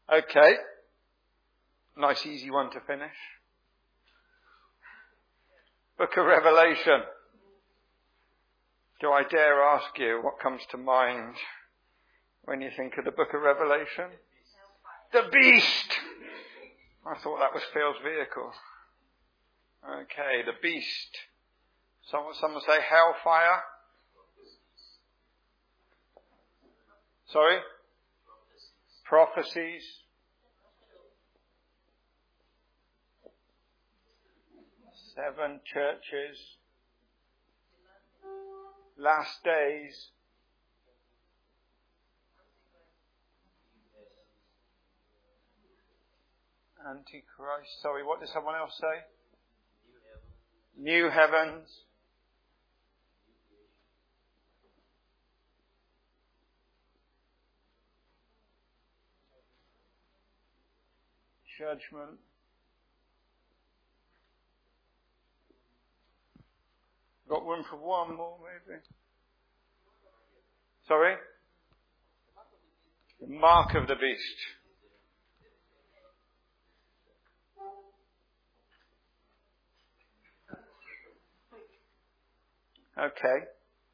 Okay. Nice easy one to finish. Book of Revelation. Do I dare ask you what comes to mind when you think of the book of Revelation? The beast! I thought that was Phil's vehicle. Okay, the beast. Someone say hellfire? Sorry? Prophecies. Seven churches. Last days. Antichrist. Sorry, what did someone else say? New heavens. Judgment. Got room for one more, maybe? Sorry? The mark of the beast. Okay.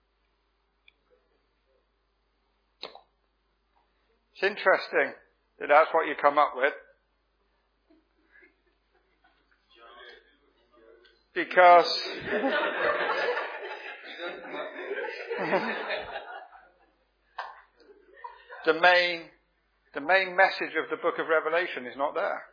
It's interesting that that's what you come up with. Because the main message of the book of Revelation is not there.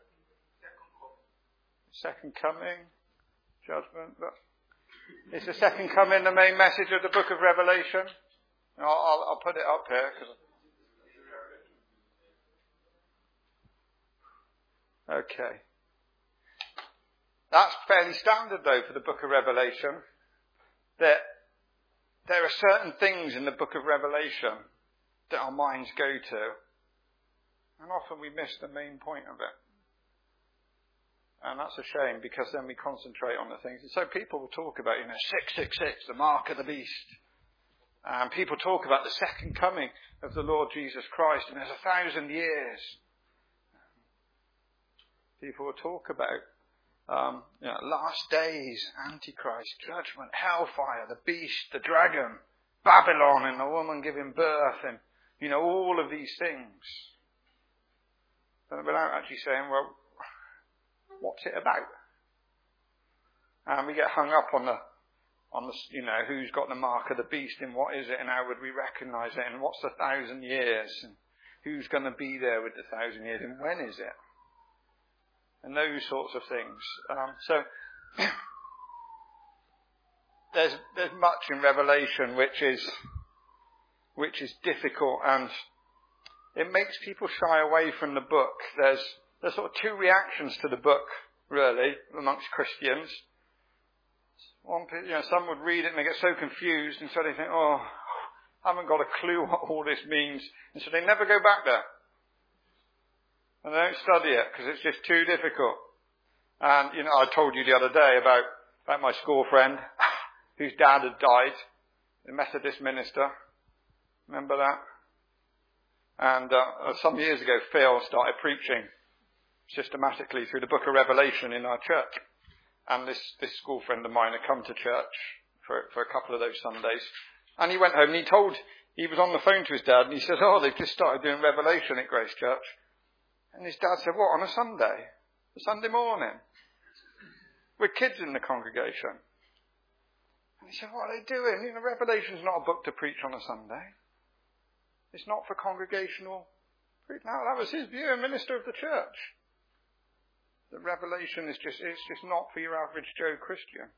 Second coming, judgment. Is the second coming the main message of the book of Revelation? I'll put it up here. Okay. That's fairly standard though for the book of Revelation. That there are certain things in the book of Revelation that our minds go to. And often we miss the main point of it. And that's a shame because then we concentrate on the things. And so people will talk about, 666, the mark of the beast. And people talk about the second coming of the Lord Jesus Christ. And there's 1,000 years. People will talk about last days, Antichrist, judgment, hellfire, the beast, the dragon, Babylon, and the woman giving birth, and all of these things. But without actually saying, well, what's it about? And we get hung up on the who's got the mark of the beast and what is it and how would we recognise it and what's the 1,000 years and who's going to be there with the 1,000 years and when is it? And those sorts of things. So there's much in Revelation which is difficult, and it makes people shy away from the book. There's sort of two reactions to the book, really, amongst Christians. Some would read it and they get so confused, and so they think, I haven't got a clue what all this means, and so they never go back there. And they don't study it because it's just too difficult. And, I told you the other day about my school friend whose dad had died, a Methodist minister. Remember that? And some years ago, Phil started preaching systematically through the book of Revelation in our church. And this school friend of mine had come to church for a couple of those Sundays. And he went home and he was on the phone to his dad and he said, they've just started doing Revelation at Grace Church. And his dad said, what, on a Sunday? A Sunday morning? With kids in the congregation. And he said, what are they doing? Revelation's not a book to preach on a Sunday. It's not for congregational preaching. No, that was his view, a minister of the church. That Revelation it's just not for your average Joe Christian.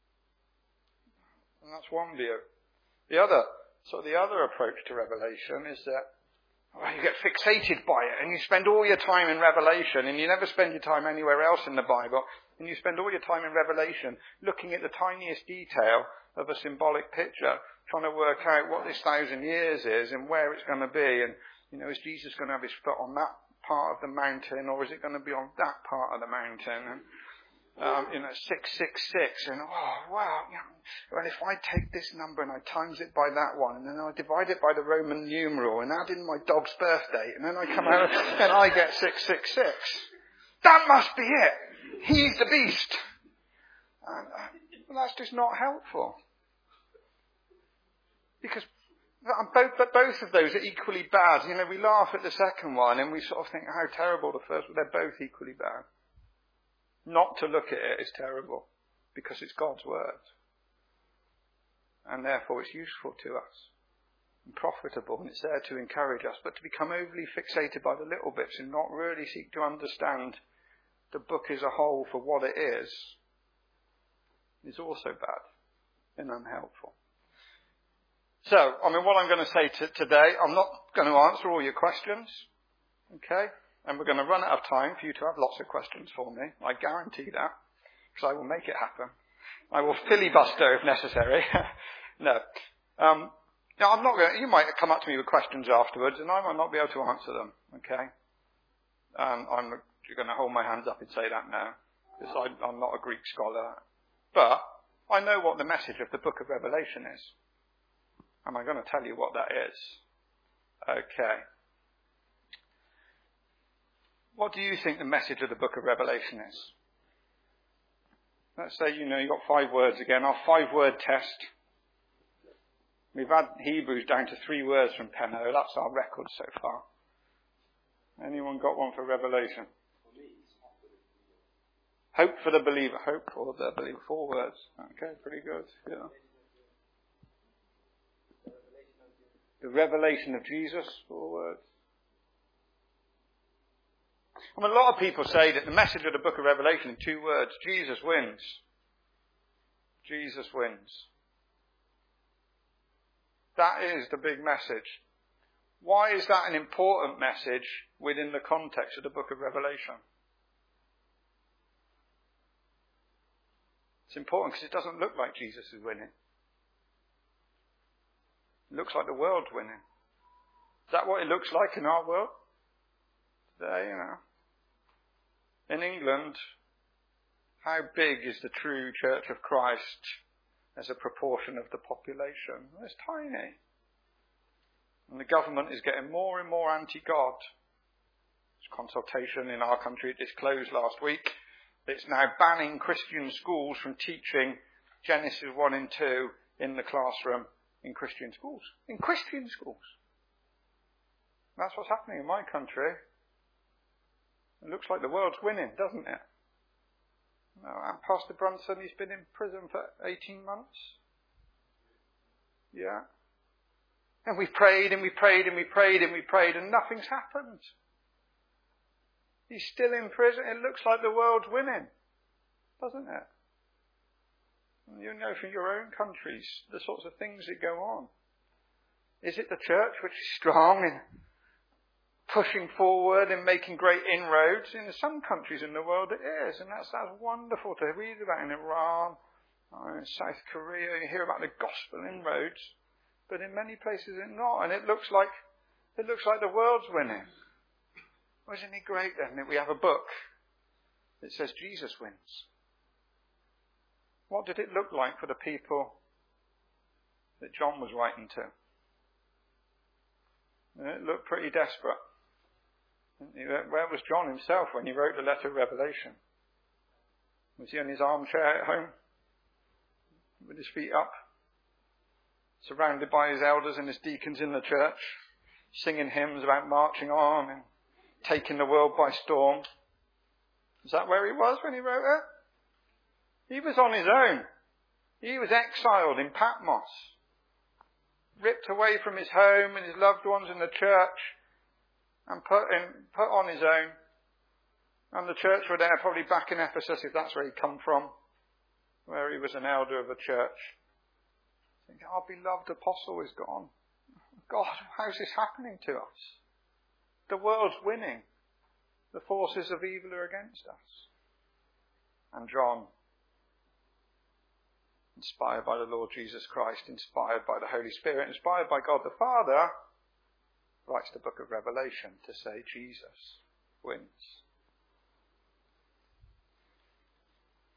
And that's one view. The other approach to Revelation is that you get fixated by it and you spend all your time in Revelation and you never spend your time anywhere else in the Bible, and you spend all your time in Revelation looking at the tiniest detail of a symbolic picture, trying to work out what this 1,000 years is and where it's going to be, and is Jesus going to have his foot on that part of the mountain or is it going to be on that part of the mountain? 666, and well, if I take this number and I times it by that one, and then I divide it by the Roman numeral, and add in my dog's birthday, and then I come out and I get 666. That must be it. He's the beast. That's just not helpful. Because both of those are equally bad. We laugh at the second one and we sort of think how terrible the first one. They're both equally bad. Not to look at it is terrible because it's God's word. And therefore it's useful to us and profitable, and it's there to encourage us. But to become overly fixated by the little bits and not really seek to understand the book as a whole for what it is also bad and unhelpful. So, what I'm going to say today, I'm not going to answer all your questions, okay? And we're going to run out of time for you to have lots of questions for me. I guarantee that, because I will make it happen. I will filibuster if necessary. No. Now, I'm not going to, you might come up to me with questions afterwards, and I might not be able to answer them, okay? I'm going to hold my hands up and say that now, because I'm not a Greek scholar. But I know what the message of the book of Revelation is. And I'm going to tell you what that is. Okay. What do you think the message of the book of Revelation is? Let's say, you've got 5 words again. Our 5-word test. We've had Hebrews down to 3 words from Penno. That's our record so far. Anyone got one for Revelation? Hope for the believer. Hope for the believer. 4 words. Okay, pretty good. Yeah. The revelation of Jesus, 4 words. A lot of people say that the message of the book of Revelation in 2 words, Jesus wins. Jesus wins. That is the big message. Why is that an important message within the context of the book of Revelation? It's important because it doesn't look like Jesus is winning. It looks like the world's winning. Is that what it looks like in our world? Today, In England, how big is the true Church of Christ as a proportion of the population? It's tiny. And the government is getting more and more anti-God. There's consultation in our country, it disclosed last week. It's now banning Christian schools from teaching Genesis 1 and 2 in the classroom in Christian schools. In Christian schools. That's what's happening in my country. It looks like the world's winning, doesn't it? And Pastor Brunson, he's been in prison for 18 months. Yeah. And we prayed and we prayed and we prayed and we prayed and nothing's happened. He's still in prison. It looks like the world's winning, doesn't it? And from your own countries, the sorts of things that go on. Is it the church which is strong in pushing forward and making great inroads? In some countries in the world it is, and that's wonderful to read about in Iran, in South Korea. You hear about the gospel inroads, but in many places it's not, and it looks like the world's winning. Well, isn't it great then that we have a book that says Jesus wins? What did it look like for the people that John was writing to? It looked pretty desperate. Where was John himself when he wrote the letter of Revelation? Was he in his armchair at home with his feet up, surrounded by his elders and his deacons in the church, singing hymns about marching on and taking the world by storm? Is that where he was when he wrote it? He was on his own. He was exiled in Patmos, ripped away from his home and his loved ones in the church, and put on his own. And the church were there, probably back in Ephesus, if that's where he'd come from, where he was an elder of a church. Thinking, our beloved apostle is gone. God, how's this happening to us? The world's winning. The forces of evil are against us. And John, inspired by the Lord Jesus Christ, inspired by the Holy Spirit, inspired by God the Father, writes the book of Revelation to say Jesus wins.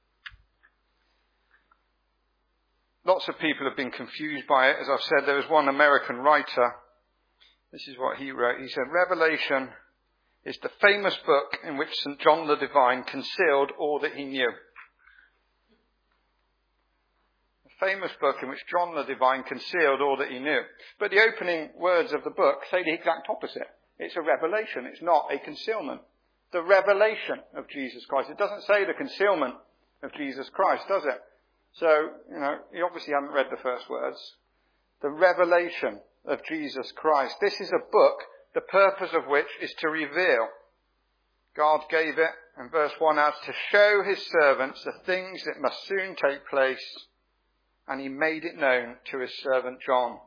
lots of people have been confused by it. As I've said, there was one American writer. This is what he wrote. He said, Revelation is the famous book in which St. John the Divine concealed all that he knew. The famous book in which John the Divine concealed all that he knew. But the opening words of the book say the exact opposite. It's a revelation. It's not a concealment. The revelation of Jesus Christ. It doesn't say the concealment of Jesus Christ, does it? So, you obviously haven't read the first words. The revelation of Jesus Christ. This is a book, the purpose of which is to reveal. God gave it, and verse 1 adds, to show his servants the things that must soon take place, and he made it known to his servant John.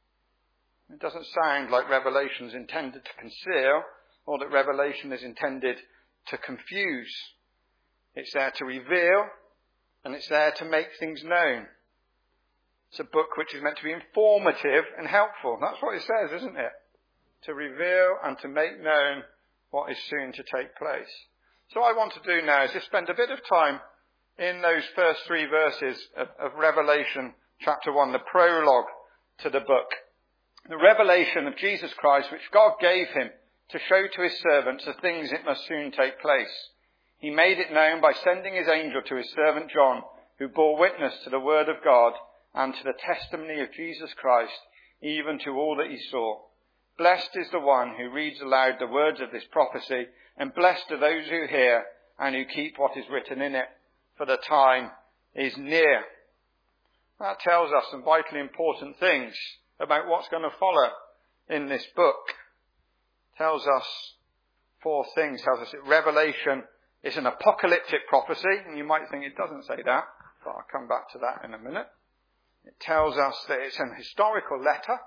It doesn't sound like Revelation is intended to conceal, or that Revelation is intended to confuse. It's there to reveal, and it's there to make things known. It's a book which is meant to be informative and helpful. That's what it says, isn't it? To reveal and to make known what is soon to take place. So what I want to do now is just spend a bit of time in those first 3 verses of Revelation chapter 1, the prologue to the book. The revelation of Jesus Christ, which God gave him to show to his servants the things that must soon take place. He made it known by sending his angel to his servant John, who bore witness to the word of God and to the testimony of Jesus Christ, even to all that he saw. Blessed is the one who reads aloud the words of this prophecy, and blessed are those who hear and who keep what is written in it, for the time is near. That tells us some vitally important things about what's going to follow in this book. Tells us 4 things. Tells us that Revelation is an apocalyptic prophecy, and you might think it doesn't say that, but I'll come back to that in a minute. It tells us that it's an historical letter.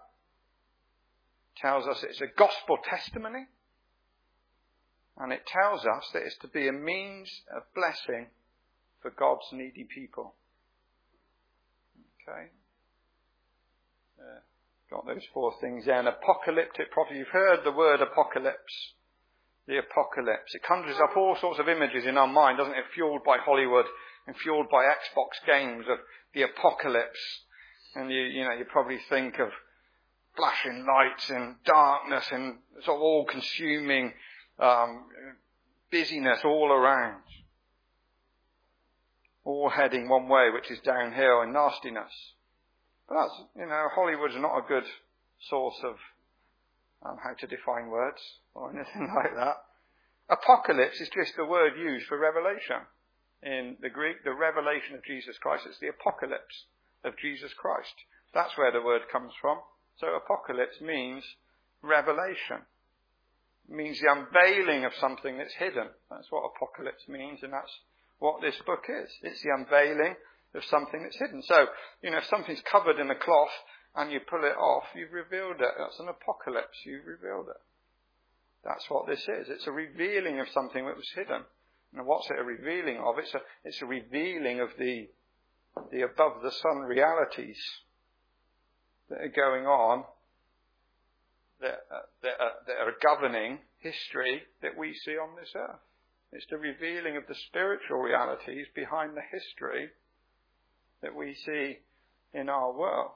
It tells us it's a gospel testimony. And it tells us that it's to be a means of blessing for God's needy people. Okay? Got those 4 things there. An apocalyptic prophecy. You've heard the word apocalypse. The apocalypse. It conjures up all sorts of images in our mind, doesn't it? Fueled by Hollywood and fueled by Xbox games of the apocalypse. And you probably think of flashing lights and darkness and sort of all-consuming busyness all around. All heading one way, which is downhill and nastiness. But that's, Hollywood's not a good source of how to define words or anything like that. Apocalypse is just the word used for revelation. In the Greek, the revelation of Jesus Christ, it's the apocalypse of Jesus Christ. That's where the word comes from. So apocalypse means revelation. It means the unveiling of something that's hidden. That's what apocalypse means, and that's what this book is. It's the unveiling of something that's hidden. So, if something's covered in a cloth and you pull it off, you've revealed it. That's an apocalypse. You've revealed it. That's what this is. It's a revealing of something that was hidden. And what's it a revealing of? It's a revealing of the above the sun realities that are going on, that are governing history that we see on this earth. It's the revealing of the spiritual realities behind the history that we see in our world.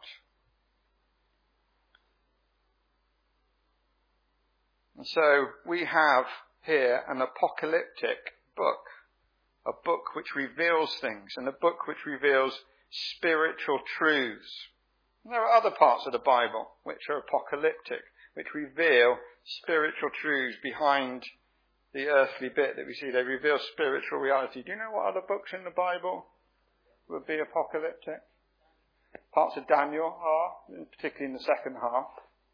And so we have here an apocalyptic book, a book which reveals things, and a book which reveals spiritual truths. And there are other parts of the Bible which are apocalyptic, which reveal spiritual truths behind the earthly bit that we see. They reveal spiritual reality. Do you know what other books in the Bible would be apocalyptic? Parts of Daniel are, particularly in the second half.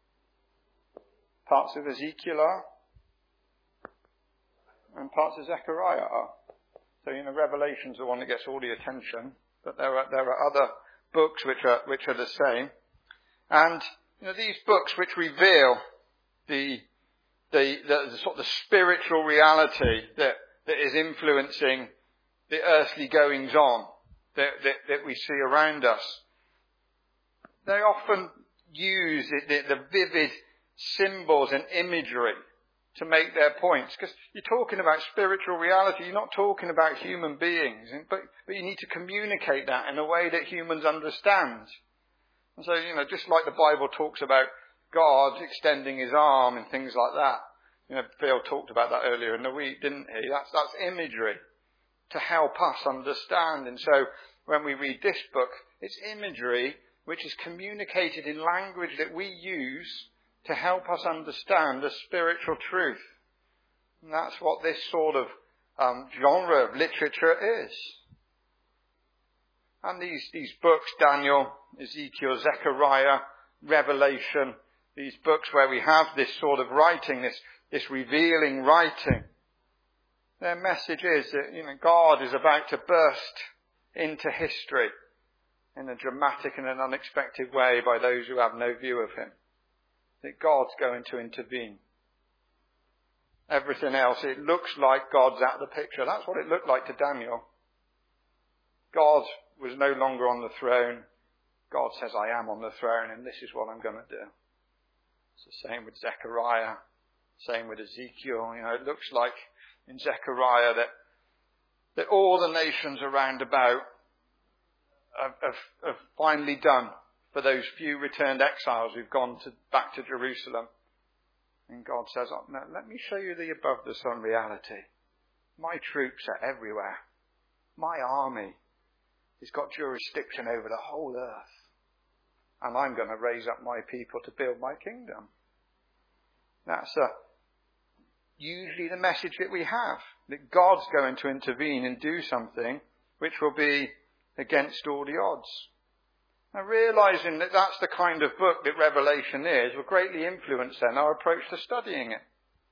Parts of Ezekiel are. And parts of Zechariah are. So, Revelation's the one that gets all the attention. But there are other books which are the same. And, these books which reveal the sort of the spiritual reality that is influencing the earthly goings on that we see around us. They often use the vivid symbols and imagery to make their points. Because you're talking about spiritual reality, you're not talking about human beings. But you need to communicate that in a way that humans understand. And so, just like the Bible talks about God extending his arm and things like that. Phil talked about that earlier in the week, didn't he? That's imagery to help us understand. And so when we read this book, it's imagery which is communicated in language that we use to help us understand the spiritual truth. And that's what this sort of genre of literature is. And these books, Daniel, Ezekiel, Zechariah, Revelation, these books where we have this sort of writing, this revealing writing, their message is that, God is about to burst into history in a dramatic and an unexpected way by those who have no view of him. That God's going to intervene. Everything else, it looks like God's out of the picture. That's what it looked like to Daniel. God was no longer on the throne. God says, I am on the throne and this is what I'm going to do. It's the same with Zechariah. Same with Ezekiel. It looks like in Zechariah that all the nations around about have finally done for those few returned exiles who've gone back to Jerusalem. And God says, no, let me show you the above the sun reality. My troops are everywhere. My army has got jurisdiction over the whole earth. And I'm going to raise up my people to build my kingdom. That's usually the message that we have. That God's going to intervene and do something which will be against all the odds. Now, realizing that that's the kind of book that Revelation is will greatly influence then our approach to studying it.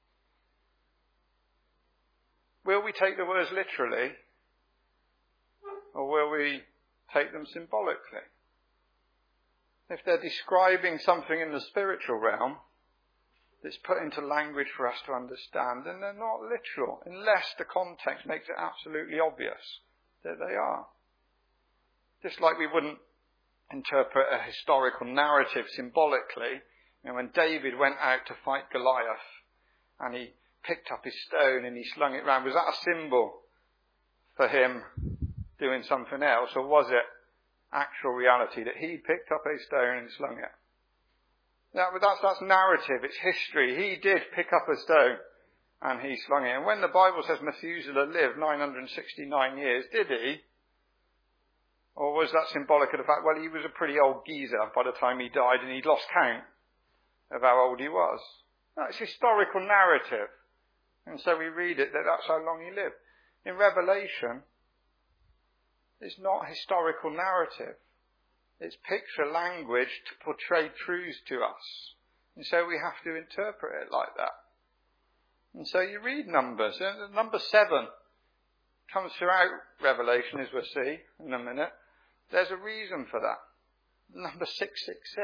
Will we take the words literally? Or will we take them symbolically? If they're describing something in the spiritual realm that's put into language for us to understand, then they're not literal, unless the context makes it absolutely obvious that they are. Just like we wouldn't interpret a historical narrative symbolically. When David went out to fight Goliath and he picked up his stone and he slung it round, was that a symbol for him doing something else, or was it actual reality that he picked up a stone and slung it? That's narrative, it's history. He did pick up a stone and he slung it. And when the Bible says Methuselah lived 969 years, did he? Or was that symbolic of the fact, well, he was a pretty old geezer by the time he died and he'd lost count of how old he was? No, it's historical narrative. And so we read it that that's how long he lived. In Revelation, it's not historical narrative. It's picture language to portray truths to us. And so we have to interpret it like that. And so you read Numbers. Number 7 comes throughout Revelation, as we'll see in a minute. There's a reason for that. Number 666.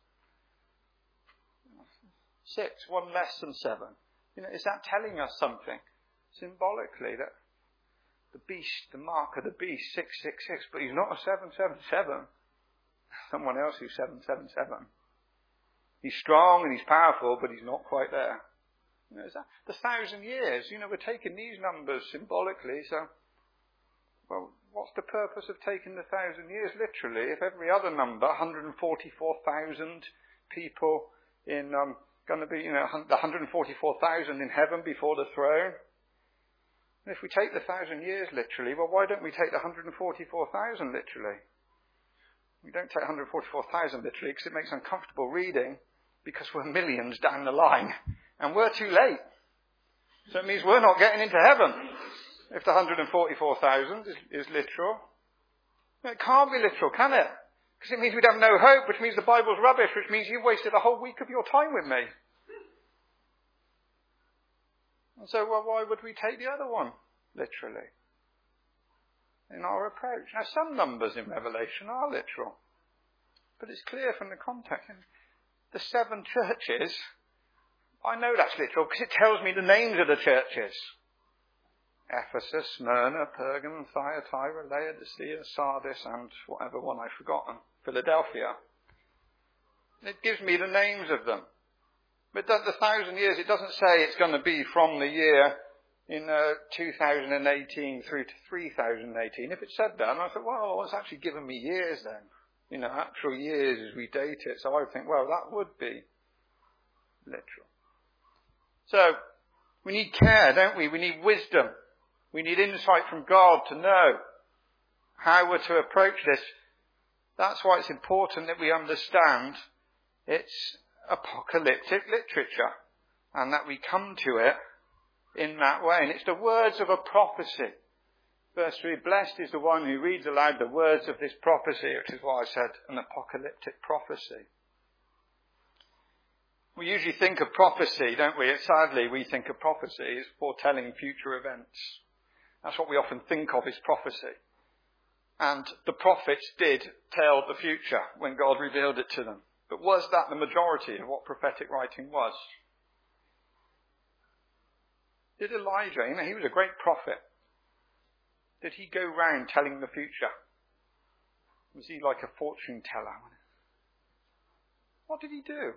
6, one less than 7. Is that telling us something symbolically that the beast, the mark of the beast, 666, but he's not a 777. Someone else who's 777. He's strong and he's powerful, but he's not quite there. Is that the 1,000 years? We're taking these numbers symbolically, so, well, what's the purpose of taking the 1,000 years literally if every other number, 144,000 people in, going to be, the 144,000 in heaven before the throne? And if we take the 1,000 years literally, well, why don't we take the 144,000 literally? We don't take 144,000 literally because it makes uncomfortable reading, because we're millions down the line and we're too late. So it means we're not getting into heaven if the 144,000 is literal. It can't be literal, can it? Because it means we'd have no hope, which means the Bible's rubbish, which means you've wasted a whole week of your time with me. And so, well, why would we take the other one literally in our approach? Now, some numbers in Revelation are literal, but it's clear from the context. The 7 churches, I know that's literal because it tells me the names of the churches. Ephesus, Smyrna, Pergamum, Thyatira, Laodicea, Sardis, and whatever one I've forgotten, Philadelphia. It gives me the names of them. But the 1,000 years, it doesn't say it's going to be from the year in 2018 through to 3018. If it said that, and I thought, well, it's actually given me years then. Actual years as we date it. So I would think, well, that would be literal. So, we need care, don't we? We need wisdom. We need insight from God to know how we're to approach this. That's why it's important that we understand it's apocalyptic literature and that we come to it in that way. And it's the words of a prophecy. Verse 3, blessed is the one who reads aloud the words of this prophecy, which is why I said an apocalyptic prophecy. We usually think of prophecy, don't we? Sadly, we think of prophecy as foretelling future events. That's what we often think of as prophecy. And the prophets did tell the future when God revealed it to them. But was that the majority of what prophetic writing was? Did Elijah, he was a great prophet. Did he go round telling the future? Was he like a fortune teller? What did he do?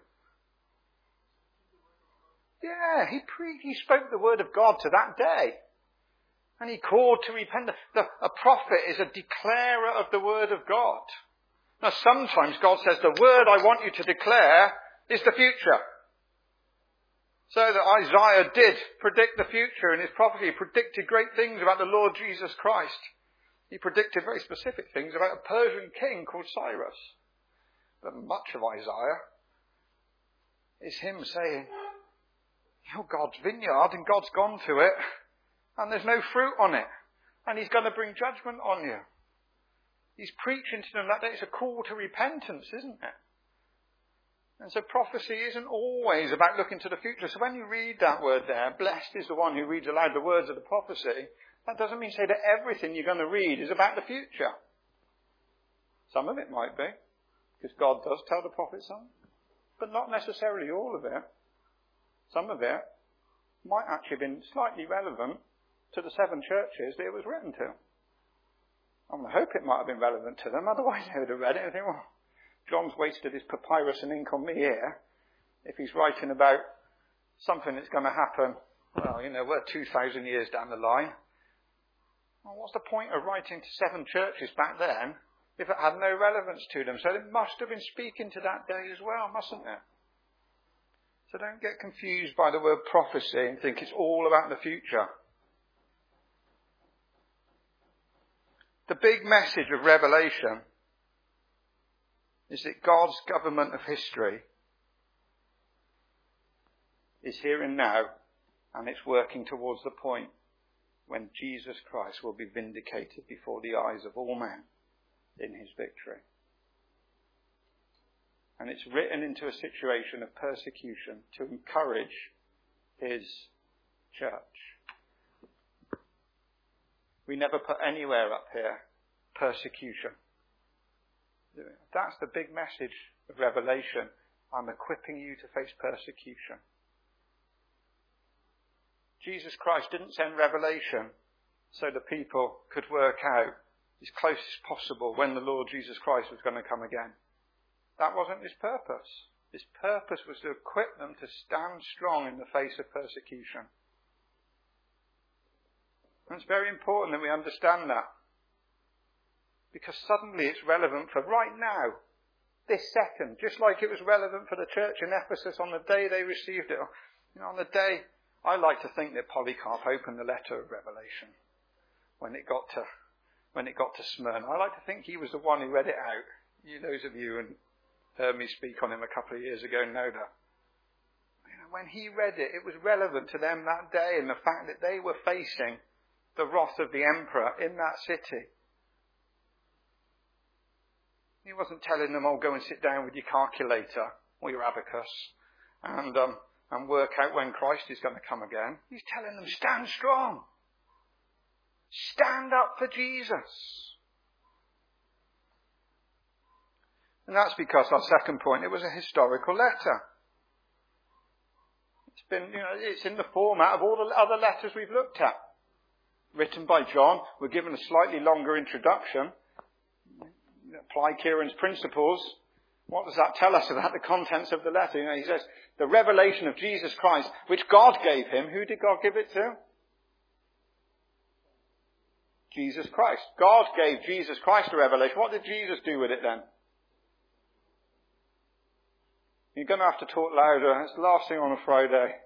Yeah, he spoke the word of God to that day. And he called to repentance. A prophet is a declarer of the word of God. Now sometimes God says, the word I want you to declare is the future. So that Isaiah did predict the future in his prophecy. He predicted great things about the Lord Jesus Christ. He predicted very specific things about a Persian king called Cyrus. But much of Isaiah is him saying, you're God's vineyard and God's gone to it and there's no fruit on it. And he's going to bring judgment on you. He's preaching to them that it's a call to repentance, isn't it? And so prophecy isn't always about looking to the future. So when you read that word there, blessed is the one who reads aloud the words of the prophecy, that doesn't mean to say that everything you're going to read is about the future. Some of it might be, because God does tell the prophet some, but not necessarily all of it. Some of it might actually have been slightly relevant to the 7 churches that it was written to. I hope it might have been relevant to them, otherwise they would have read it and think, well, John's wasted his papyrus and ink on me here. If he's writing about something that's going to happen, well, we're 2,000 years down the line. Well, what's the point of writing to 7 churches back then if it had no relevance to them? So it must have been speaking to that day as well, mustn't it? So don't get confused by the word prophecy and think it's all about the future. The big message of Revelation is that God's government of history is here and now, and it's working towards the point when Jesus Christ will be vindicated before the eyes of all men in his victory. And it's written into a situation of persecution to encourage his church. We never put anywhere up here persecution. That's the big message of Revelation. I'm equipping you to face persecution. Jesus Christ didn't send Revelation so the people could work out as close as possible when the Lord Jesus Christ was going to come again. That wasn't his purpose. His purpose was to equip them to stand strong in the face of persecution. And it's very important that we understand that. Because suddenly it's relevant for right now, this second, just like it was relevant for the church in Ephesus on the day they received it. On the day, I like to think that Polycarp opened the letter of Revelation when it got to Smyrna. I like to think he was the one who read it out. Those of you who heard me speak on him a couple of years ago know that. When he read it, it was relevant to them that day and the fact that they were facing the wrath of the emperor in that city. He wasn't telling them, go and sit down with your calculator or your abacus and work out when Christ is going to come again. He's telling them, stand strong. Stand up for Jesus. And that's because our second point, it was a historical letter. It's in the format of all the other letters we've looked at. Written by John, we're given a slightly longer introduction. Apply Kieran's principles What does that tell us about the contents of the letter? You know, he says, the revelation of Jesus Christ, which God gave him. Who did God give it to? Jesus Christ. God gave Jesus Christ a revelation. What did Jesus do with it then? You're going to have to talk louder. It's the last thing on a Friday.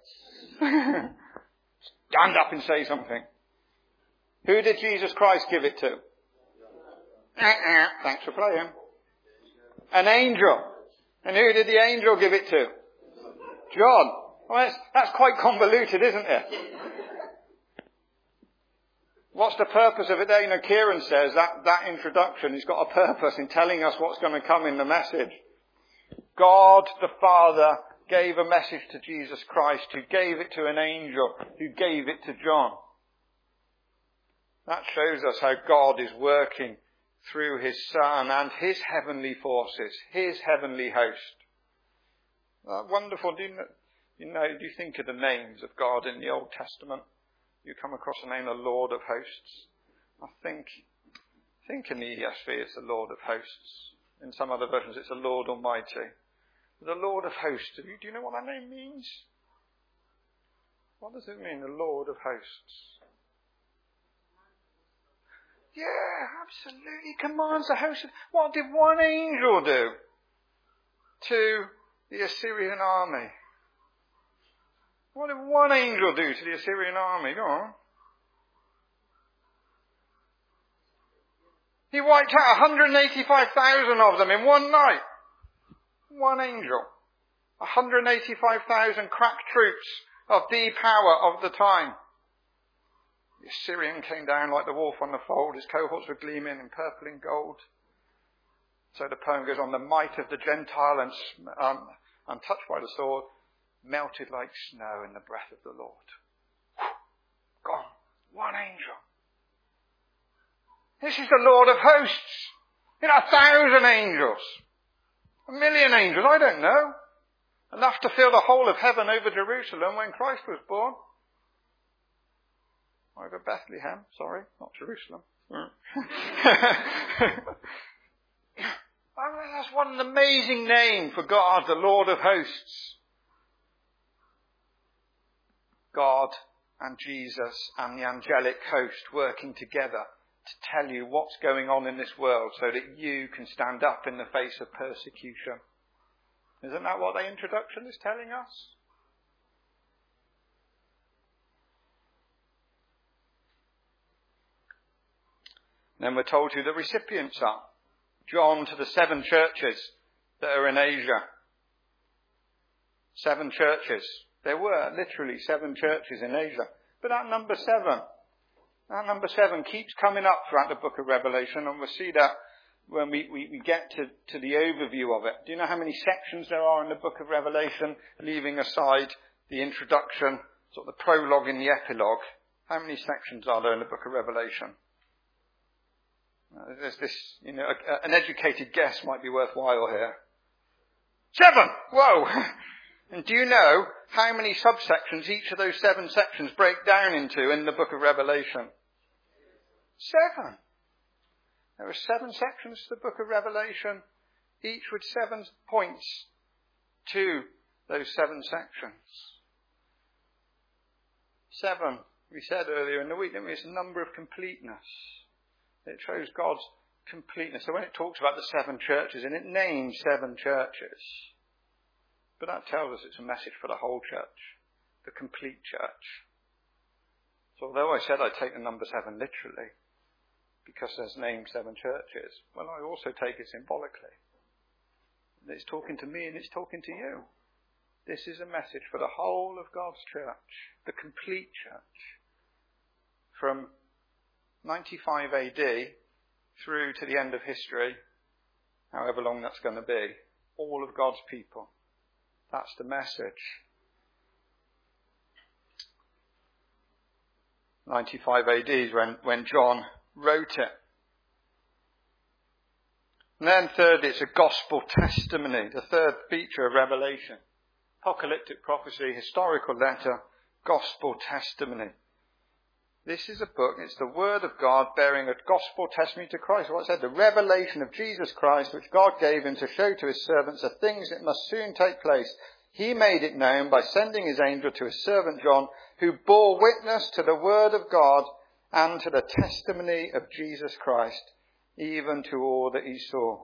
Stand up and say something. Who did Jesus Christ give it to? Thanks for playing. An angel. And who did the angel give it to? John. Well, that's quite convoluted, isn't it? What's the purpose of it there? You know, Kieran says that introduction has got a purpose in telling us what's going to come in the message. God the Father gave a message to Jesus Christ, who gave it to an angel, who gave it to John. That shows us how God is working through his Son and his heavenly forces, his heavenly host. Wonderful. Do you think of the names of God in the Old Testament? You come across the name the Lord of Hosts. I think in the ESV it's the Lord of Hosts. In some other versions it's the Lord Almighty. The Lord of Hosts. Do you know what that name means? What does it mean, the Lord of Hosts? Yeah, absolutely. He commands the host. What did one angel do to the Assyrian army? What did one angel do to the Assyrian army? Go on. He wiped out 185,000 of them in one night. One angel. 185,000 crack troops of the power of the time. The Assyrian came down like the wolf on the fold. His cohorts were gleaming in purple and gold. So the poem goes on. The might of the Gentile and untouched by the sword, melted like snow in the breath of the Lord. Gone. One angel. This is the Lord of hosts. 1,000 angels. 1,000,000 angels, I don't know. Enough to fill the whole of heaven over Jerusalem when Christ was born. Over Bethlehem, sorry, not Jerusalem. That's what an amazing name for God, the Lord of hosts. God and Jesus and the angelic host working together to tell you what's going on in this world so that you can stand up in the face of persecution. Isn't that what the introduction is telling us? Then we're told who the recipients are. John to the 7 churches that are in Asia. 7 churches. There were literally 7 churches in Asia. But that number 7 keeps coming up throughout the book of Revelation, and we'll see that when we get to the overview of it. Do you know how many sections there are in the book of Revelation, leaving aside the introduction, sort of the prologue and the epilogue? How many sections are there in the book of Revelation? There's this, an educated guess might be worthwhile here. 7! Whoa! And do you know how many subsections each of those 7 sections break down into in the book of Revelation? 7. There are 7 sections to the book of Revelation, each with 7 points to those 7 sections. 7, we said earlier in the week, it's a number of completeness. It shows God's completeness. So when it talks about the 7 churches, and it names 7 churches, but that tells us it's a message for the whole church, the complete church. So although I said I'd take the number 7 literally, because there's named 7 churches, well, I also take it symbolically. It's talking to me and it's talking to you. This is a message for the whole of God's church, the complete church. From 95 AD through to the end of history, however long that's going to be, all of God's people. That's the message. 95 AD is when John wrote it. And then thirdly, it's a gospel testimony, the third feature of Revelation. Apocalyptic prophecy, historical letter, gospel testimony. This is a book, it's the Word of God bearing a gospel testimony to Christ. What I said, the revelation of Jesus Christ, which God gave him to show to his servants the things that must soon take place. He made it known by sending his angel to his servant John, who bore witness to the Word of God and to the testimony of Jesus Christ, even to all that he saw.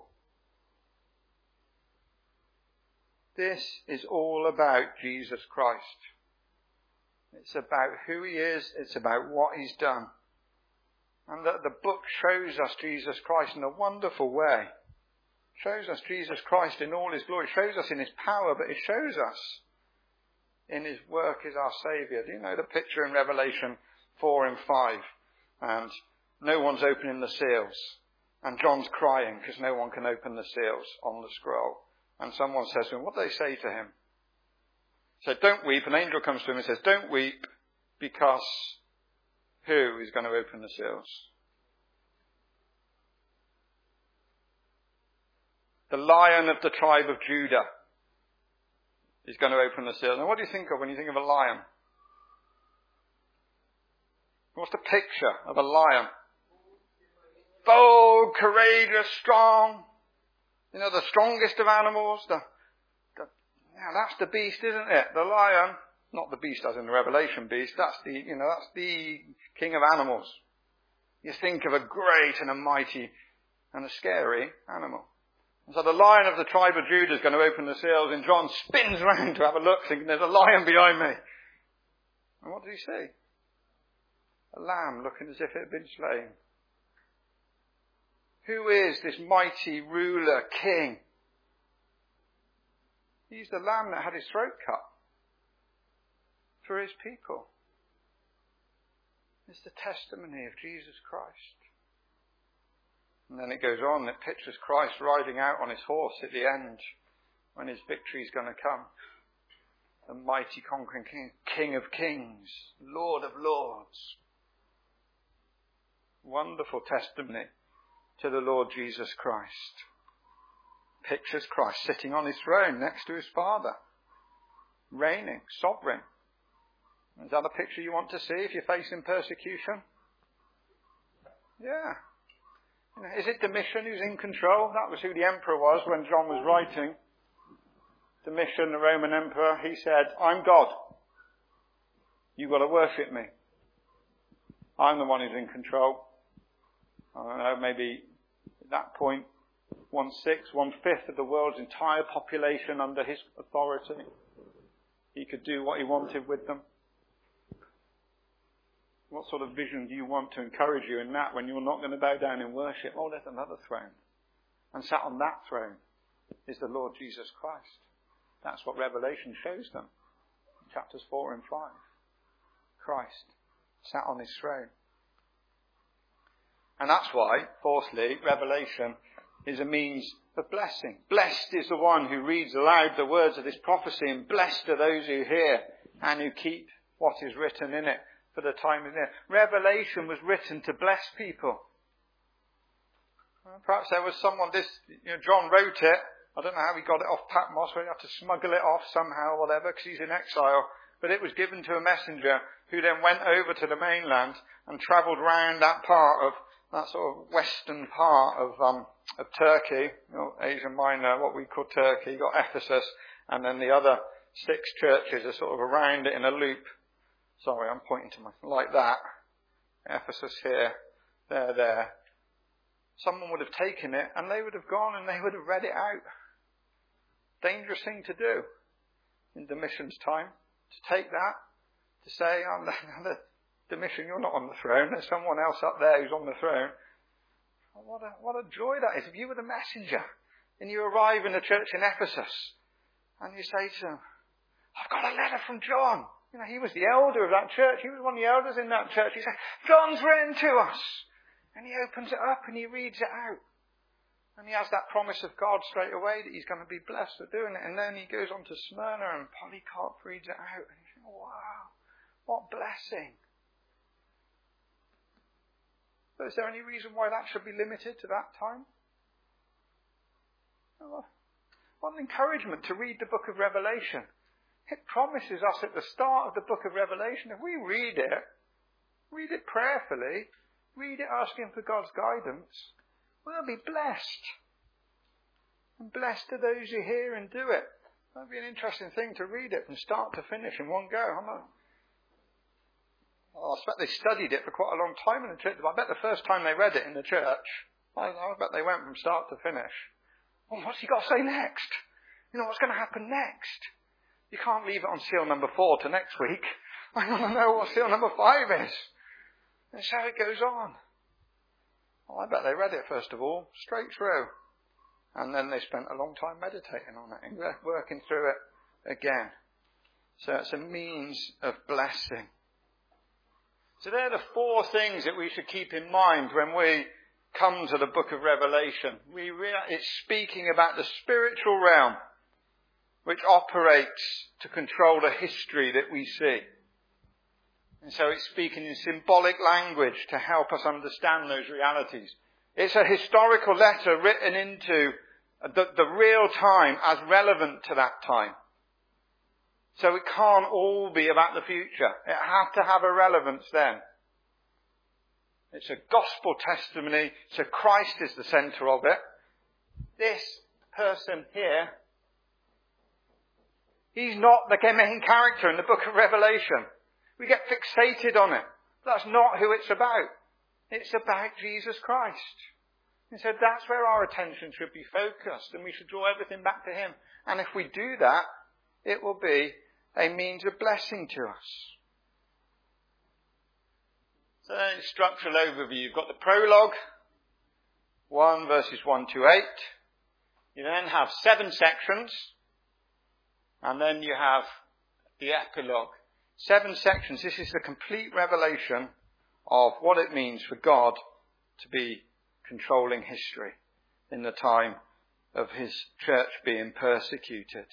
This is all about Jesus Christ. It's about who he is. It's about what he's done. And that the book shows us Jesus Christ in a wonderful way. Shows us Jesus Christ in all his glory. Shows us in his power, but it shows us in his work as our Saviour. Do you know the picture in Revelation 4 and 5? And no one's opening the seals. And John's crying because no one can open the seals on the scroll. And someone says to him, what do they say to him? He said, don't weep. An angel comes to him and says, don't weep, because who is going to open the seals? The Lion of the tribe of Judah is going to open the seals. Now what do you think of when you think of a lion? What's the picture of a lion? Bold, courageous, strong. You know, the strongest of animals. Now that's the beast, isn't it? The lion, not the beast as in the Revelation beast. That's the king of animals. You think of a great and a mighty and a scary animal. And so the Lion of the tribe of Judah is going to open the seals, and John spins round to have a look, thinking there's a lion behind me. And what did he see? A lamb looking as if it had been slain. Who is this mighty ruler, king? He's the lamb that had his throat cut for his people. It's the testimony of Jesus Christ. And then it goes on, it pictures Christ riding out on his horse at the end when his victory is going to come. The mighty conquering king, King of kings, Lord of lords. Wonderful testimony to the Lord Jesus Christ. Pictures Christ sitting on his throne next to his Father, reigning, sovereign. Is that a picture you want to see if you're facing persecution? Yeah. Is it Domitian who's in control? That was who the emperor was when John was writing. Domitian, the Roman emperor, he said, I'm God. You've got to worship me. I'm the one who's in control. I don't know, maybe at that point, 1/6, 1/5 of the world's entire population under his authority. He could do what he wanted with them. What sort of vision do you want to encourage you in that when you're not going to bow down in worship? Oh, there's another throne. And sat on that throne is the Lord Jesus Christ. That's what Revelation shows them. Chapters 4 and 5. Christ sat on his throne. And that's why, fourthly, Revelation is a means of blessing. Blessed is the one who reads aloud the words of this prophecy, and blessed are those who hear and who keep what is written in it, for the time is near. Revelation was written to bless people. Perhaps there was someone, John wrote it. I don't know how he got it off Patmos, where he had to smuggle it off somehow or whatever, because he's in exile. But it was given to a messenger who then went over to the mainland and travelled round that part of that sort of western part of Turkey, Asia Minor, what we call Turkey. You got Ephesus, and then the other 6 churches are sort of around it in a loop. Sorry, I'm pointing to like that. Ephesus here, there. Someone would have taken it, and they would have gone and they would have read it out. Dangerous thing to do in Domitian's time, to take that, to say, Domitian, you're not on the throne. There's someone else up there who's on the throne. What a joy that is. If you were the messenger and you arrive in the church in Ephesus and you say to them, I've got a letter from John. He was the elder of that church. He was one of the elders in that church. He said, John's written to us. And he opens it up and he reads it out. And he has that promise of God straight away that he's going to be blessed for doing it. And then he goes on to Smyrna and Polycarp reads it out. And you think, wow, what blessing. But is there any reason why that should be limited to that time? What an encouragement to read the book of Revelation. It promises us at the start of the book of Revelation, if we read it, Read it prayerfully. Read it asking for God's guidance. We'll be blessed. And blessed are those who hear and do it. That'd be an interesting thing to read it from start to finish in one go. I expect they studied it for quite a long time in the church. I bet the first time they read it in the church, I bet they went from start to finish. Oh, what's he got to say next? What's going to happen next? You can't leave it on seal number 4 to next week. I want to know what seal number 5 is. And so it goes on. Well, I bet they read it first of all, straight through. And then they spent a long time meditating on it and working through it again. So it's a means of blessing. So they're the 4 things that we should keep in mind when we come to the book of Revelation. It's speaking about the spiritual realm, which operates to control the history that we see. And so it's speaking in symbolic language to help us understand those realities. It's a historical letter written into the real time as relevant to that time. So it can't all be about the future. It has to have a relevance then. It's a gospel testimony, so Christ is the centre of it. This person here, he's not the main character in the book of Revelation. We get fixated on it. That's not who it's about. It's about Jesus Christ. And so that's where our attention should be focused, and we should draw everything back to him. And if we do that, it will be a means of blessing to us. So then, structural overview. You've got the prologue, 1 verses 1 to 8. You then have 7 sections, and then you have the epilogue. 7 sections. This is the complete revelation of what it means for God to be controlling history in the time of his church being persecuted.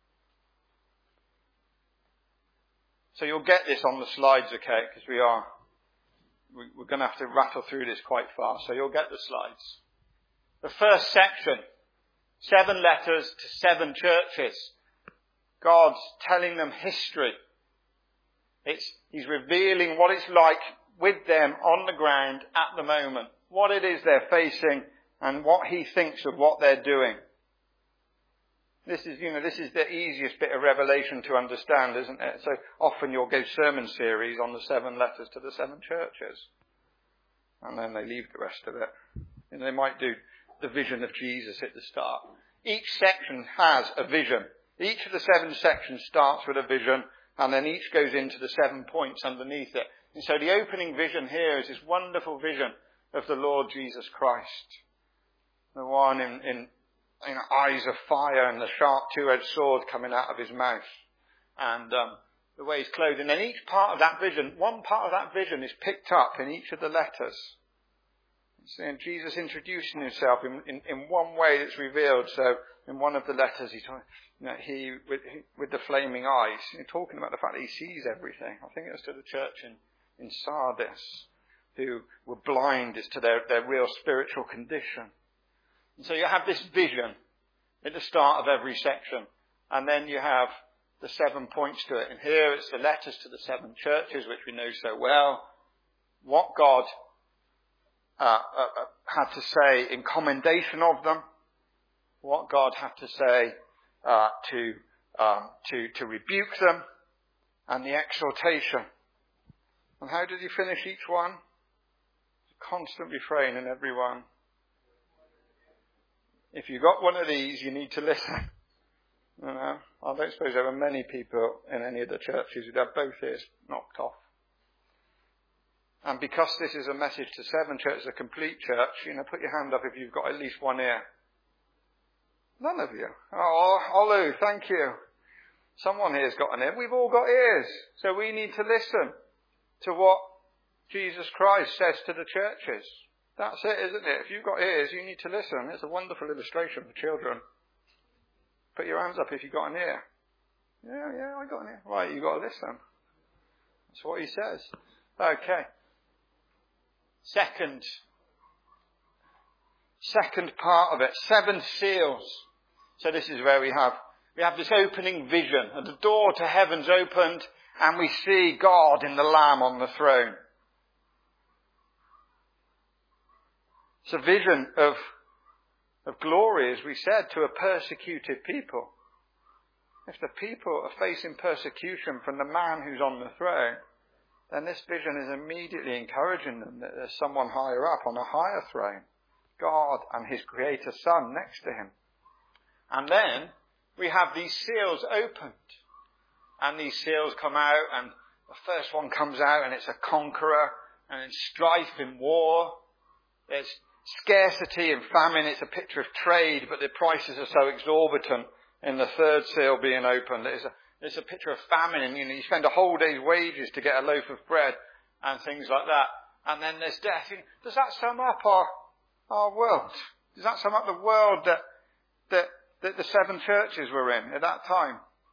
So you'll get this on the slides, okay, because we're going to have to rattle through this quite fast, so you'll get the slides. The first section, 7 letters to 7 churches. God's telling them history. He's revealing what it's like with them on the ground at the moment, what it is they're facing, and what he thinks of what they're doing. This is the easiest bit of Revelation to understand, isn't it? So often you'll go sermon series on the 7 letters to the 7 churches. And then they leave the rest of it. And they might do the vision of Jesus at the start. Each section has a vision. Each of the 7 sections starts with a vision, and then each goes into the 7 points underneath it. And so the opening vision here is this wonderful vision of the Lord Jesus Christ. The one in eyes of fire and the sharp 2-edged sword coming out of his mouth. And the way he's clothed. And then each part of that vision, one part of that vision is picked up in each of the letters. And Jesus introducing himself in one way that's revealed. So in one of the letters, he with the flaming eyes, talking about the fact that he sees everything. I think it was to the church in Sardis, who were blind as to their real spiritual condition. And so you have this vision at the start of every section. And then you have the 7 points to it. And here it's the letters to the 7 churches, which we know so well. What God had to say in commendation of them. What God had to say to rebuke them. And the exhortation. And how did he finish each one? A constant refrain in every one. If you've got one of these, you need to listen. I don't suppose there are many people in any of the churches who'd have both ears knocked off. And because this is a message to 7 churches, a complete church, put your hand up if you've got at least one ear. None of you. Oh, Olu, thank you. Someone here's got an ear. We've all got ears. So we need to listen to what Jesus Christ says to the churches. That's it, isn't it? If you've got ears, you need to listen. It's a wonderful illustration for children. Put your hands up if you've got an ear. Yeah, I got an ear. Right, you've got to listen. That's what he says. Okay. Second part of it, 7 seals. So this is where we have this opening vision. And the door to heaven's opened, and we see God in the Lamb on the throne. It's a vision of glory, as we said, to a persecuted people. If the people are facing persecution from the man who's on the throne, then this vision is immediately encouraging them that there's someone higher up on a higher throne. God and his creator son next to him. And then we have these seals opened. And these seals come out, and the first one comes out, and it's a conqueror, and it's strife in war. There's scarcity and famine. It's a picture of trade, but the prices are so exorbitant in the third seal being opened. It's a picture of famine, and you spend a whole day's wages to get a loaf of bread and things like that. And then there's death. Does that sum up our world? Does that sum up the world that the seven churches were in at that time?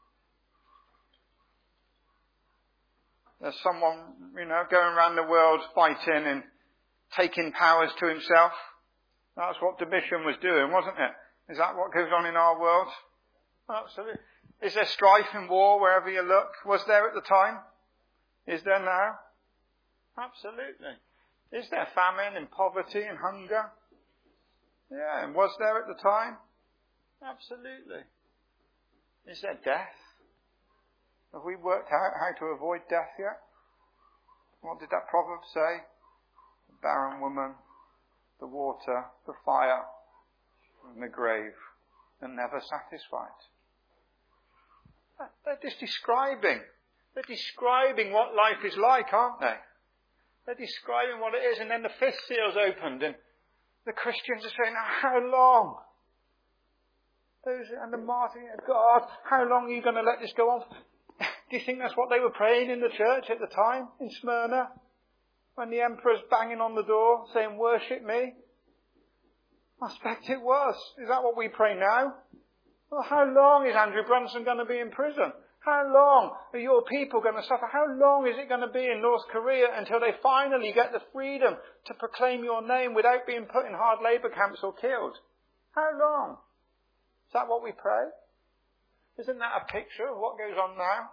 There's someone, going around the world fighting and taking powers to himself. That's what Domitian was doing, wasn't it? Is that what goes on in our world? Absolutely. Is there strife and war wherever you look? Was there at the time? Is there now? Absolutely. Is there famine and poverty and hunger? Yeah, and was there at the time? Absolutely. Is there death? Have we worked out how to avoid death yet? What did that proverb say? The barren woman, the water, the fire, and the grave, and never satisfied. They're just describing what life is like, aren't they? They're describing what it is, and then the fifth seal's opened, and the Christians are saying, how long? And the martyrs, God, how long are you going to let this go on? Do you think that's what they were praying in the church at the time, in Smyrna? When the emperor's banging on the door, saying, worship me? I expect it was. Is that what we pray now? Well, how long is Andrew Brunson going to be in prison? How long are your people going to suffer? How long is it going to be in North Korea until they finally get the freedom to proclaim your name without being put in hard labour camps or killed? How long? Is that what we pray? Isn't that a picture of what goes on now?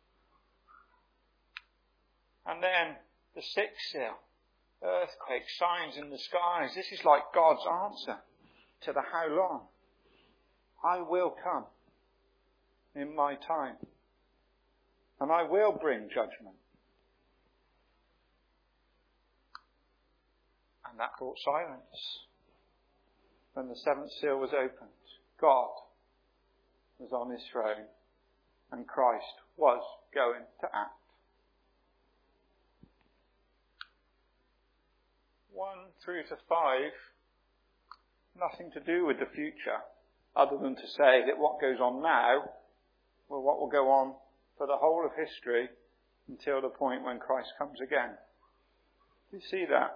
And then the sixth seal. Earthquake, signs in the skies. This is like God's answer to the how long. I will come in my time. And I will bring judgment. And that brought silence. When the seventh seal was opened, God was on his throne and Christ was going to act. 1 through to 5, nothing to do with the future, other than to say that what goes on now, well, what will go on for the whole of history until the point when Christ comes again. You see that?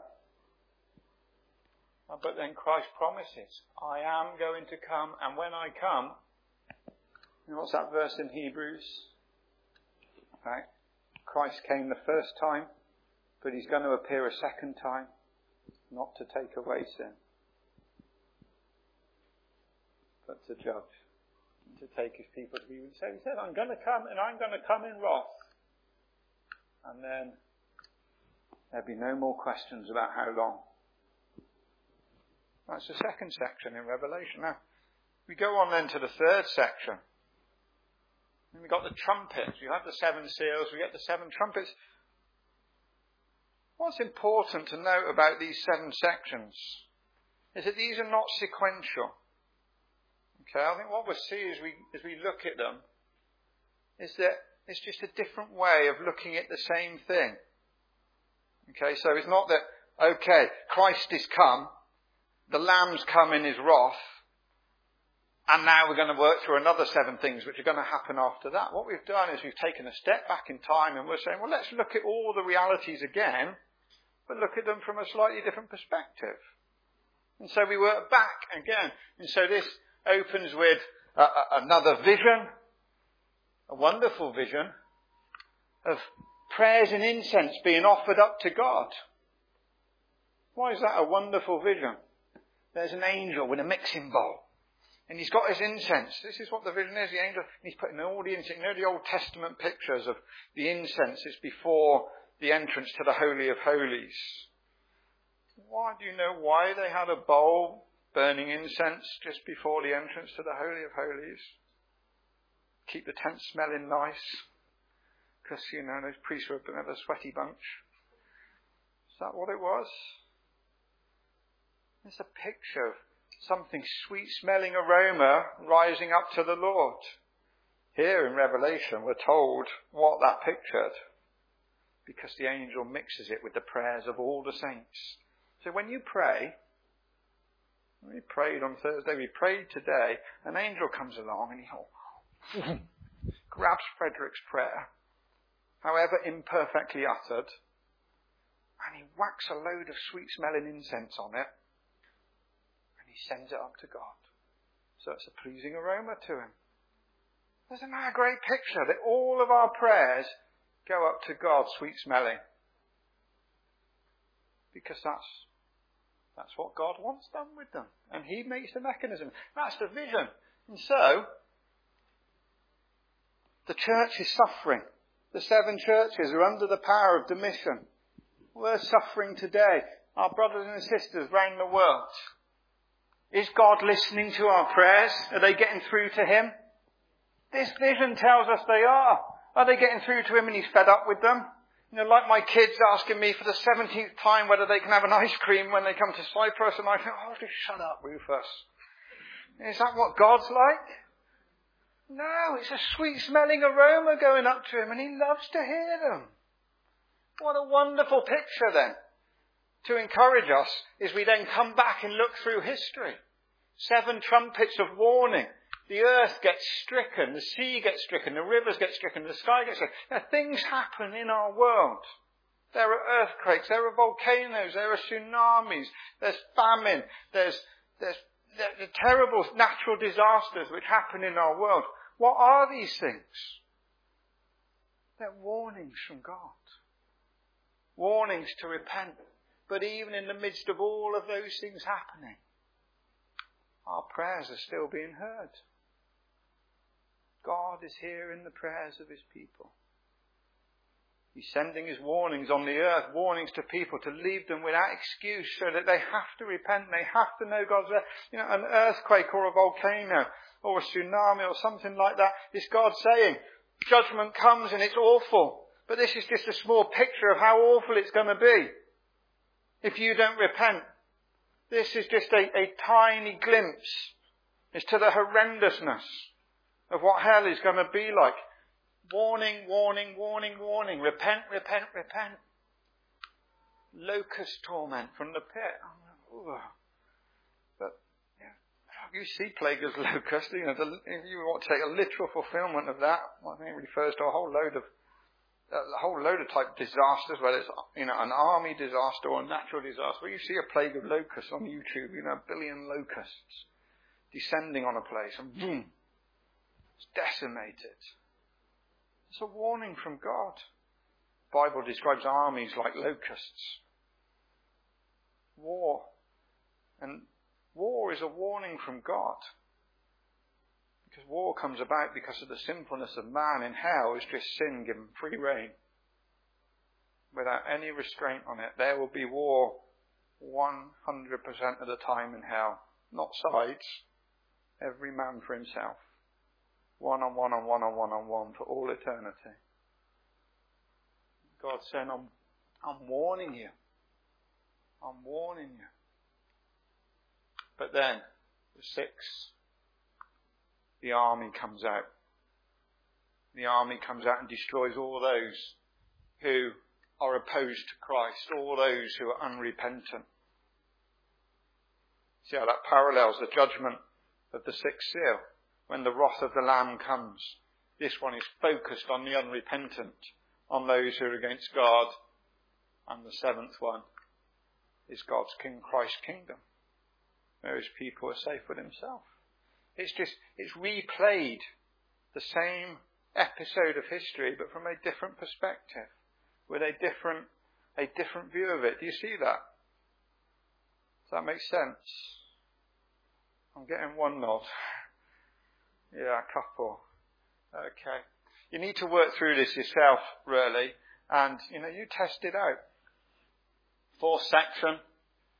But then Christ promises, I am going to come, and when I come, what's that verse in Hebrews? Right? Christ came the first time, but he's going to appear a second time, not to take away sin, but to judge, to take his people to be. So he said, I'm going to come, and I'm going to come in wrath. And then there'll be no more questions about how long. That's the second section in Revelation. Now, we go on then to the third section. And we've got the trumpets. You have the seven seals, we get the seven trumpets. What's important to note about these seven sections is that these are not sequential. Okay, I think what we'll see as we look at them is that it's just a different way of looking at the same thing. Okay, so it's not that, okay, Christ is come, the Lamb's come in his wrath, and now we're going to work through another seven things which are going to happen after that. What we've done is we've taken a step back in time and we're saying, well, let's look at all the realities again, but look at them from a slightly different perspective. And so we work back again. And so this opens with another vision, a wonderful vision of prayers and incense being offered up to God. Why is that a wonderful vision? There's an angel with a mixing bowl. And he's got his incense. This is what the vision is, the angel. And he's putting all the incense. You know the Old Testament pictures of the incense is before the entrance to the Holy of Holies. Why do you know why they had a bowl burning incense just before the entrance to the Holy of Holies? Keep the tent smelling nice. Because, those priests were a bit of a sweaty bunch. Is that what it was? It's a picture of something sweet-smelling aroma rising up to the Lord. Here in Revelation, we're told what that pictured, because the angel mixes it with the prayers of all the saints. So when you pray, we prayed on Thursday, we prayed today, an angel comes along and he grabs Frederick's prayer, however imperfectly uttered, and he whacks a load of sweet-smelling incense on it, and he sends it up to God. So it's a pleasing aroma to him. Isn't that a great picture, that all of our prayers go up to God sweet-smelling? Because that's what God wants done with them. And he makes the mechanism. That's the vision. And so, the church is suffering. The 7 churches are under the power of Domitian. We're suffering today. Our brothers and sisters around the world. Is God listening to our prayers? Are they getting through to him? This vision tells us they are. Are they getting through to him and he's fed up with them? Like my kids asking me for the 17th time whether they can have an ice cream when they come to Cyprus, and I think, just shut up, Rufus. Is that what God's like? No, it's a sweet-smelling aroma going up to him, and he loves to hear them. What a wonderful picture, then, to encourage us as we then come back and look through history. 7 trumpets of warning. The earth gets stricken, the sea gets stricken, the rivers get stricken, the sky gets stricken. Now, things happen in our world. There are earthquakes, there are volcanoes, there are tsunamis, there's famine, there's the terrible natural disasters which happen in our world. What are these things? They're warnings from God. Warnings to repent. But even in the midst of all of those things happening, our prayers are still being heard. God is hearing the prayers of his people. He's sending his warnings on the earth, warnings to people to leave them without excuse so that they have to repent, they have to know God's there. An earthquake or a volcano or a tsunami or something like that is God saying, judgment comes and it's awful. But this is just a small picture of how awful it's going to be if you don't repent. This is just a tiny glimpse as to the horrendousness of what hell is going to be like. Warning, warning, warning, warning. Repent, repent, repent. Locust torment from the pit. But you see plague as locust. If you want to take a literal fulfillment of that, I think it refers to a whole load of type disasters, whether it's an army disaster or a natural disaster. Where you see a plague of locusts on YouTube, a billion locusts descending on a place, and boom, it's decimated. It's a warning from God. The Bible describes armies like locusts. War. And war is a warning from God. Because war comes about because of the sinfulness of man. In hell is just sin given free rein. Without any restraint on it. There will be war 100% of the time in hell. Not sides. Every man for himself. One on one on one on one on one for all eternity. God said, I'm warning you. I'm warning you. But then, the 6, the army comes out. The army comes out and destroys all those who are opposed to Christ, all those who are unrepentant. See how that parallels the judgment of the 6th seal. When the wrath of the Lamb comes, this one is focused on the unrepentant, on those who are against God. And the 7th one is God's Christ's kingdom. Whereas people are safe with himself. It's replayed the same episode of history, but from a different perspective, with a different view of it. Do you see that? Does that make sense? I'm getting one nod. Yeah, a couple. Okay. You need to work through this yourself, really. And, you test it out. 4th section.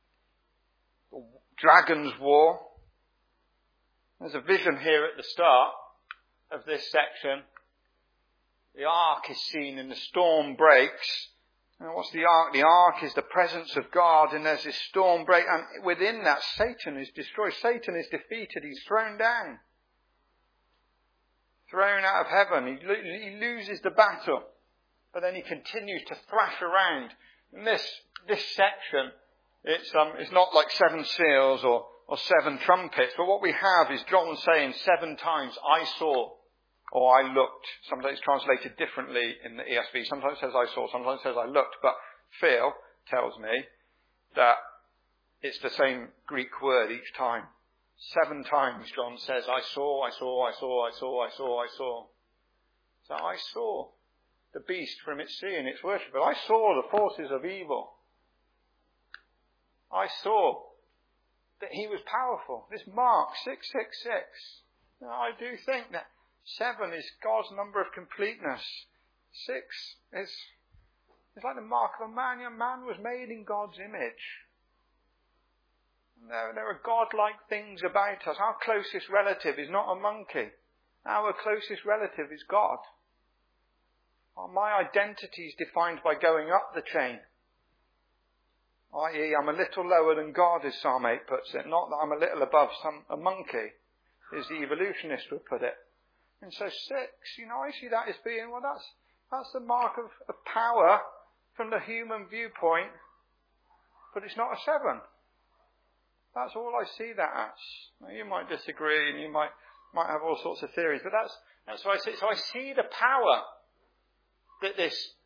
the dragon's war. There's a vision here at the start of this section. The ark is seen and the storm breaks. And what's the ark? The ark is the presence of God, and there's this storm break, and within that Satan is destroyed. Satan is defeated. He's thrown down. Thrown out of heaven. He loses the battle. But then he continues to thrash around. In this section, it's not like 7 seals or 7 trumpets, but what we have is John saying 7 times, I saw, or I looked. Sometimes it's translated differently in the ESV. Sometimes it says I saw, sometimes it says I looked. But Phil tells me that it's the same Greek word each time. 7 times John says, I saw, I saw, I saw, I saw, I saw, I saw. So I saw the beast from its seeing, its worship. But I saw the forces of evil. I saw that he was powerful. This Mark 666. Now, I do think that 7 is God's number of completeness. 6 is like the mark of a man. You know, man was made in God's image. There are God-like things about us. Our closest relative is not a monkey. Our closest relative is God. My identity is defined by going up the chain. I.e., I'm a little lower than God, as Psalm 8 puts it. Not that I'm a little above a monkey, as the evolutionist would put it. And so 6, I see that as being, that's the mark of power from the human viewpoint, but it's not a 7. That's all I see that as. Now, you might disagree, and you might have all sorts of theories, but that's what I see. So I see the power that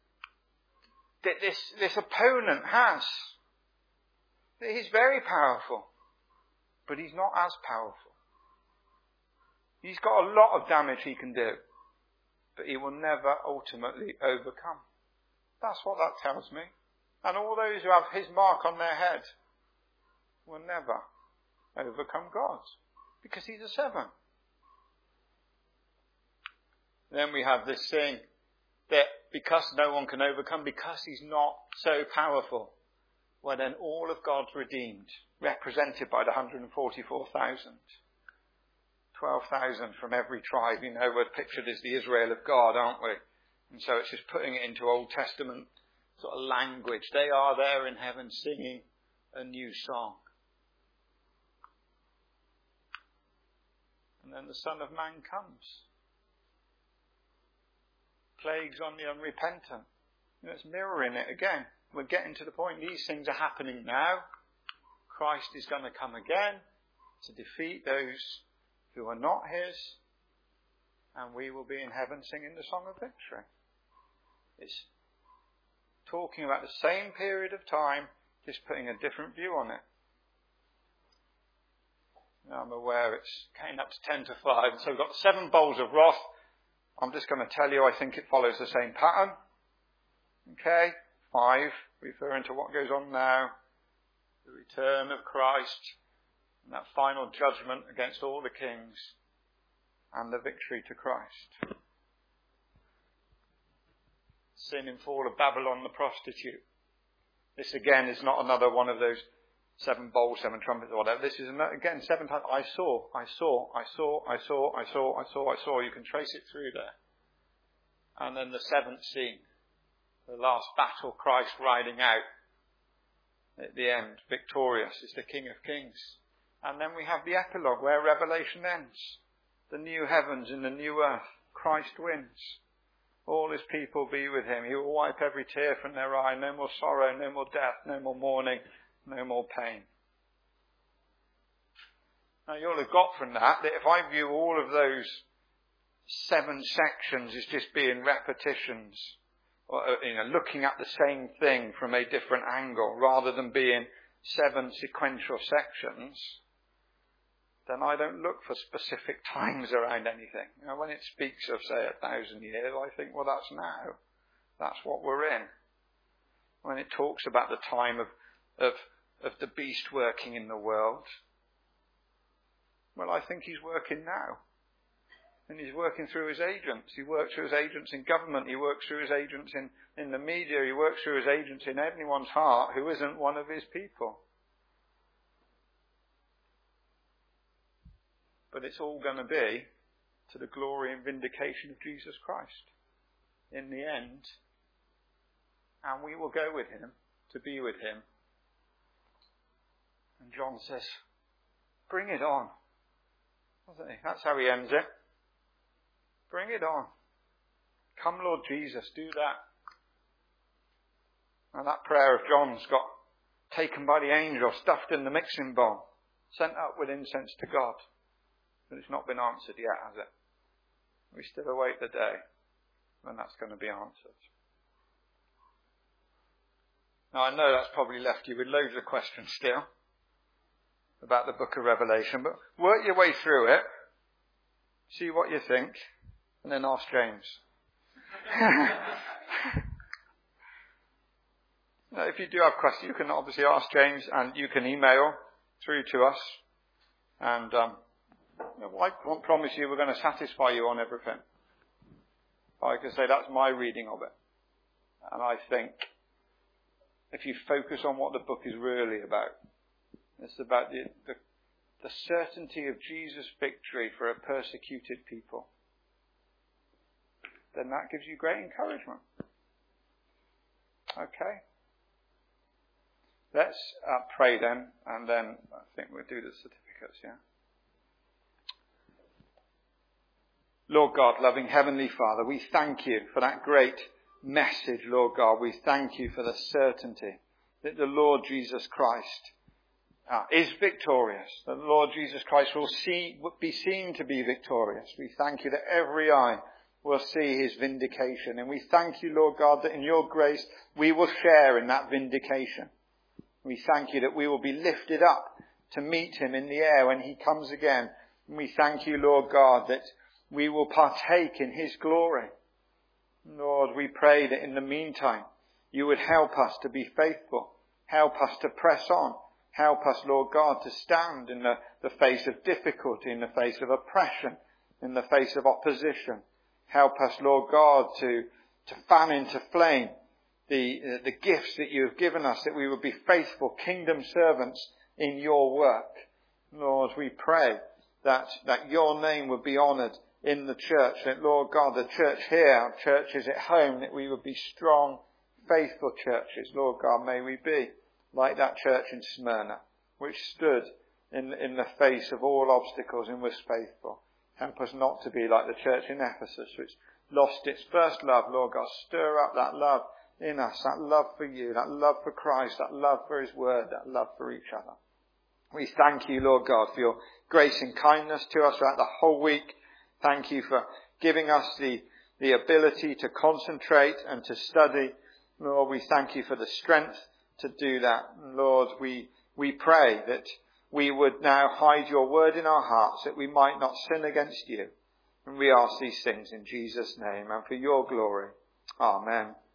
this opponent has. That he's very powerful, but he's not as powerful. He's got a lot of damage he can do, but he will never ultimately overcome. That's what that tells me. And all those who have his mark on their head will never overcome God, because he's a 7. Then we have this thing that because no one can overcome, because he's not so powerful, well then all of God's redeemed, represented by the 144,000. 12,000 from every tribe. We're pictured as the Israel of God, aren't we? And so it's just putting it into Old Testament sort of language. They are there in heaven singing a new song. And then the Son of Man comes. Plagues on the unrepentant. It's mirroring it again. We're getting to the point, these things are happening now. Christ is going to come again to defeat those who are not his, and we will be in heaven singing the song of victory. It's talking about the same period of time, just putting a different view on it. Now, I'm aware it's getting up to 10 to 5, so we've got 7 bowls of wrath. I'm just going to tell you, I think it follows the same pattern. Okay, 5, referring to what goes on now, the return of Christ, and that final judgment against all the kings, and the victory to Christ. Sin and fall of Babylon the prostitute. This again is not another one of those 7 bowls, 7 trumpets, or whatever. This is again 7 times. I saw. You can trace it through there. And then the 7th scene, the last battle, Christ riding out at the end, victorious, is the King of Kings. And then we have the epilogue where Revelation ends. The new heavens and the new earth. Christ wins. All his people be with him. He will wipe every tear from their eye. No more sorrow, no more death, no more mourning, no more pain. Now you'll have got from that if I view all of those 7 sections as just being repetitions, or looking at the same thing from a different angle, rather than being 7 sequential sections, then I don't look for specific times around anything. When it speaks of, say, 1,000 years, I think, well, that's now. That's what we're in. When it talks about the time of the beast working in the world, well, I think he's working now. And he's working through his agents. He works through his agents in government. He works through his agents in the media. He works through his agents in anyone's heart who isn't one of his people. But it's all going to be to the glory and vindication of Jesus Christ in the end. And we will go with him to be with him. And John says, bring it on. Doesn't he? That's how he ends it. Bring it on. Come, Lord Jesus, do that. And that prayer of John's got taken by the angel, stuffed in the mixing bowl, sent up with incense to God. But it's not been answered yet, has it? We still await the day when that's going to be answered. Now I know that's probably left you with loads of questions still about the book of Revelation, but work your way through it, see what you think, and then ask James. Now, if you do have questions, you can obviously ask James, and you can email through to us. And I won't promise you we're going to satisfy you on everything. I can say that's my reading of it. And I think if you focus on what the book is really about, it's about the certainty of Jesus' victory for a persecuted people, then that gives you great encouragement. Okay? Let's pray then, and then I think we'll do the certificates, yeah? Lord God, loving Heavenly Father, we thank you for that great message, Lord God. We thank you for the certainty that the Lord Jesus Christ is victorious. That the Lord Jesus Christ will be seen to be victorious. We thank you that every eye will see his vindication. And we thank you, Lord God, that in your grace we will share in that vindication. We thank you that we will be lifted up to meet him in the air when he comes again. And we thank you, Lord God, that we will partake in his glory. Lord, we pray that in the meantime you would help us to be faithful. Help us to press on. Help us, Lord God, to stand in the face of difficulty, in the face of oppression, in the face of opposition. Help us, Lord God, to fan into flame the gifts that you have given us, that we would be faithful kingdom servants in your work. Lord, we pray that your name would be honoured in the church, that, Lord God, the church here, our churches at home, that we would be strong, faithful churches. Lord God, may we be like that church in Smyrna, which stood in the face of all obstacles and was faithful. Help us not to be like the church in Ephesus, which lost its first love. Lord God, stir up that love in us, that love for you, that love for Christ, that love for his word, that love for each other. We thank you, Lord God, for your grace and kindness to us throughout the whole week. Thank you for giving us the ability to concentrate and to study. Lord, we thank you for the strength to do that. Lord, we pray that we would now hide your word in our hearts, that we might not sin against you. And we ask these things in Jesus' name and for your glory. Amen.